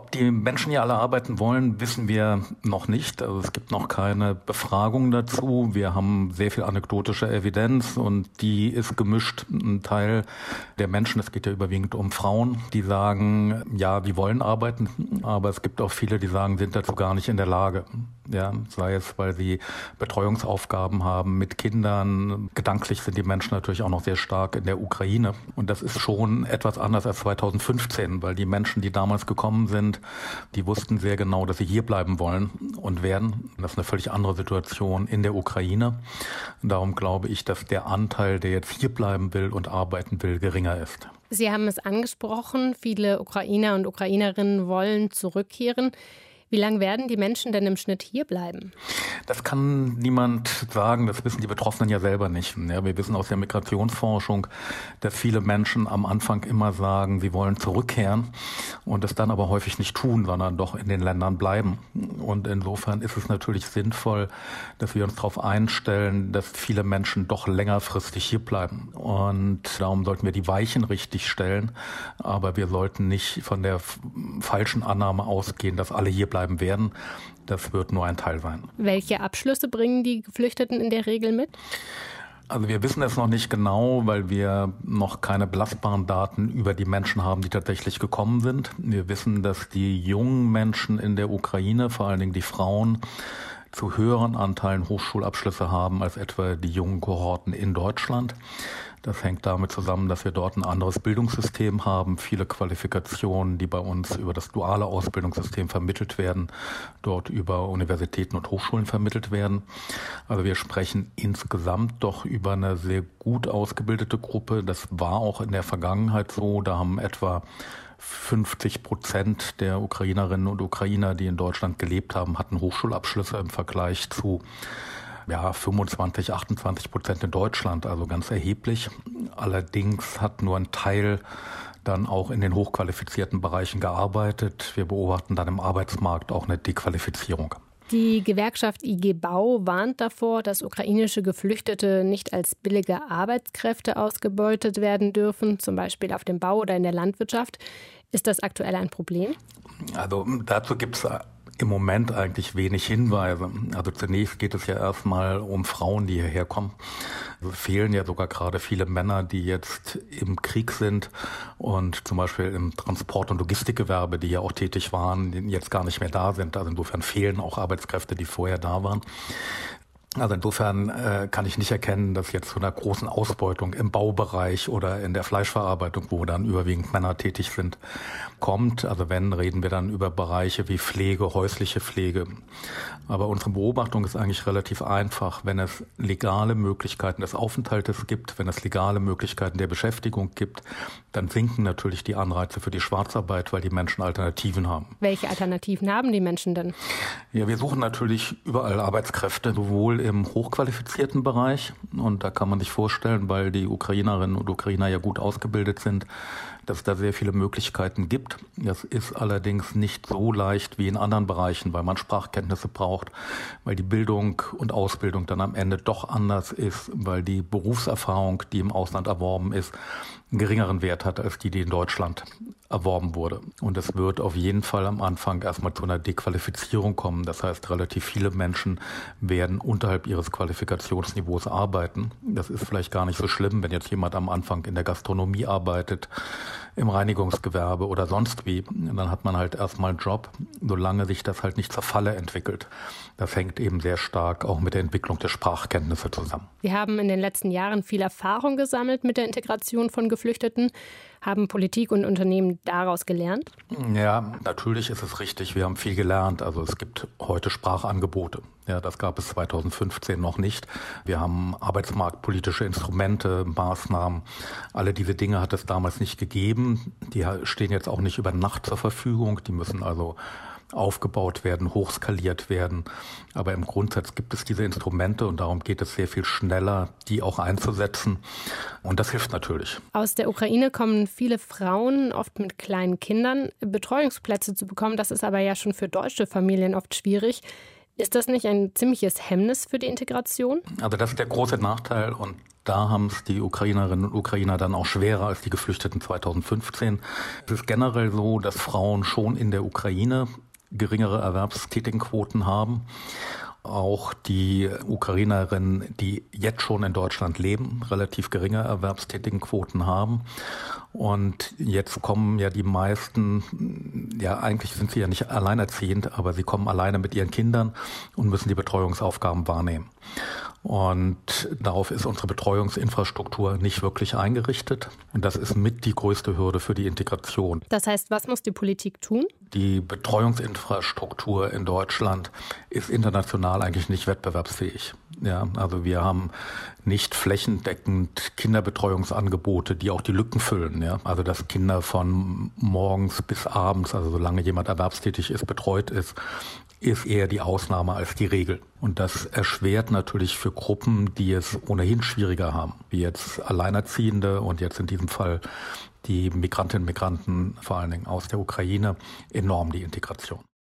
Ob die Menschen hier alle arbeiten wollen, wissen wir noch nicht. Also es gibt noch keine Befragung dazu. Wir haben sehr viel anekdotische Evidenz und die ist gemischt. Ein Teil der Menschen, es geht ja überwiegend um Frauen, die sagen, ja, die wollen arbeiten, aber es gibt auch viele, die sagen, sind dazu gar nicht in der Lage. Ja, sei es, weil sie Betreuungsaufgaben haben mit Kindern. Gedanklich sind die Menschen natürlich auch noch sehr stark in der Ukraine. Und das ist schon etwas anders als 2015, weil die Menschen, die damals gekommen sind, die wussten sehr genau, dass sie hier bleiben wollen und werden. Das ist eine völlig andere Situation in der Ukraine. Und darum glaube ich, dass der Anteil, der jetzt hier bleiben will und arbeiten will, geringer ist. Sie haben es angesprochen, viele Ukrainer und Ukrainerinnen wollen zurückkehren. Wie lange werden die Menschen denn im Schnitt hier bleiben? Das kann niemand sagen, das wissen die Betroffenen ja selber nicht. Ja, wir wissen aus der Migrationsforschung, dass viele Menschen am Anfang immer sagen, sie wollen zurückkehren und es dann aber häufig nicht tun, sondern doch in den Ländern bleiben. Und insofern ist es natürlich sinnvoll, dass wir uns darauf einstellen, dass viele Menschen doch längerfristig hier bleiben. Und darum sollten wir die Weichen richtig stellen, aber wir sollten nicht von der falschen Annahme ausgehen, dass alle hier bleiben werden. Das wird nur ein Teil sein. Welche Abschlüsse bringen die Geflüchteten in der Regel mit? Also wir wissen es noch nicht genau, weil wir noch keine belastbaren Daten über die Menschen haben, die tatsächlich gekommen sind. Wir wissen, dass die jungen Menschen in der Ukraine, vor allen Dingen die Frauen, zu höheren Anteilen Hochschulabschlüsse haben als etwa die jungen Kohorten in Deutschland. Das hängt damit zusammen, dass wir dort ein anderes Bildungssystem haben, viele Qualifikationen, die bei uns über das duale Ausbildungssystem vermittelt werden, dort über Universitäten und Hochschulen vermittelt werden. Also wir sprechen insgesamt doch über eine sehr gut ausgebildete Gruppe. Das war auch in der Vergangenheit so. Da haben etwa 50% der Ukrainerinnen und Ukrainer, die in Deutschland gelebt haben, hatten Hochschulabschlüsse im Vergleich zu 25-28% in Deutschland, also ganz erheblich. Allerdings hat nur ein Teil dann auch in den hochqualifizierten Bereichen gearbeitet. Wir beobachten dann im Arbeitsmarkt auch eine Dequalifizierung. Die Gewerkschaft IG Bau warnt davor, dass ukrainische Geflüchtete nicht als billige Arbeitskräfte ausgebeutet werden dürfen, zum Beispiel auf dem Bau oder in der Landwirtschaft. Ist das aktuell ein Problem? Also dazu gibt es im Moment eigentlich wenig Hinweise. Also zunächst geht es ja erstmal um Frauen, die hierher kommen. Es fehlen ja sogar gerade viele Männer, die jetzt im Krieg sind und zum Beispiel im Transport- und Logistikgewerbe, die ja auch tätig waren, die jetzt gar nicht mehr da sind. Also insofern fehlen auch Arbeitskräfte, die vorher da waren. Also insofern kann ich nicht erkennen, dass jetzt zu einer großen Ausbeutung im Baubereich oder in der Fleischverarbeitung, wo dann überwiegend Männer tätig sind, kommt. Also wenn, reden wir dann über Bereiche wie Pflege, häusliche Pflege. Aber unsere Beobachtung ist eigentlich relativ einfach. Wenn es legale Möglichkeiten des Aufenthaltes gibt, wenn es legale Möglichkeiten der Beschäftigung gibt, dann sinken natürlich die Anreize für die Schwarzarbeit, weil die Menschen Alternativen haben. Welche Alternativen haben die Menschen denn? Ja, wir suchen natürlich überall Arbeitskräfte, sowohl im hochqualifizierten Bereich. Und da kann man sich vorstellen, weil die Ukrainerinnen und Ukrainer ja gut ausgebildet sind, dass es da sehr viele Möglichkeiten gibt. Das ist allerdings nicht so leicht wie in anderen Bereichen, weil man Sprachkenntnisse braucht, weil die Bildung und Ausbildung dann am Ende doch anders ist, weil die Berufserfahrung, die im Ausland erworben ist, einen geringeren Wert hat als die in Deutschland erworben wurde. Und es wird auf jeden Fall am Anfang erstmal zu einer Dequalifizierung kommen. Das heißt, relativ viele Menschen werden unterhalb ihres Qualifikationsniveaus arbeiten. Das ist vielleicht gar nicht so schlimm, wenn jetzt jemand am Anfang in der Gastronomie arbeitet, im Reinigungsgewerbe oder sonst wie. Dann hat man halt erstmal einen Job, solange sich das halt nicht zur Falle entwickelt. Das hängt eben sehr stark auch mit der Entwicklung der Sprachkenntnisse zusammen. Wir haben in den letzten Jahren viel Erfahrung gesammelt mit der Integration von Geflüchteten. Haben Politik und Unternehmen daraus gelernt? Ja, natürlich ist es richtig. Wir haben viel gelernt. Also es gibt heute Sprachangebote. Ja, das gab es 2015 noch nicht. Wir haben arbeitsmarktpolitische Instrumente, Maßnahmen. Alle diese Dinge hat es damals nicht gegeben. Die stehen jetzt auch nicht über Nacht zur Verfügung. Die müssen also aufgebaut werden, hochskaliert werden. Aber im Grundsatz gibt es diese Instrumente und darum geht es sehr viel schneller, die auch einzusetzen. Und das hilft natürlich. Aus der Ukraine kommen viele Frauen, oft mit kleinen Kindern. Betreuungsplätze zu bekommen, das ist aber ja schon für deutsche Familien oft schwierig. Ist das nicht ein ziemliches Hemmnis für die Integration? Also das ist der große Nachteil und da haben es die Ukrainerinnen und Ukrainer dann auch schwerer als die Geflüchteten 2015. Es ist generell so, dass Frauen schon in der Ukraine geringere Erwerbstätigenquoten haben. Auch die Ukrainerinnen, die jetzt schon in Deutschland leben, relativ geringe Erwerbstätigenquoten haben. Und jetzt kommen ja die meisten, ja eigentlich sind sie ja nicht alleinerziehend, aber sie kommen alleine mit ihren Kindern und müssen die Betreuungsaufgaben wahrnehmen. Und darauf ist unsere Betreuungsinfrastruktur nicht wirklich eingerichtet. Und das ist mit die größte Hürde für die Integration. Das heißt, was muss die Politik tun? Die Betreuungsinfrastruktur in Deutschland ist international eigentlich nicht wettbewerbsfähig. Ja, also wir haben nicht flächendeckend Kinderbetreuungsangebote, die auch die Lücken füllen. Ja, also dass Kinder von morgens bis abends, also solange jemand erwerbstätig ist, betreut ist eher die Ausnahme als die Regel. Und das erschwert natürlich für Gruppen, die es ohnehin schwieriger haben, wie jetzt Alleinerziehende und jetzt in diesem Fall die Migrantinnen und Migranten, vor allen Dingen aus der Ukraine, enorm die Integration.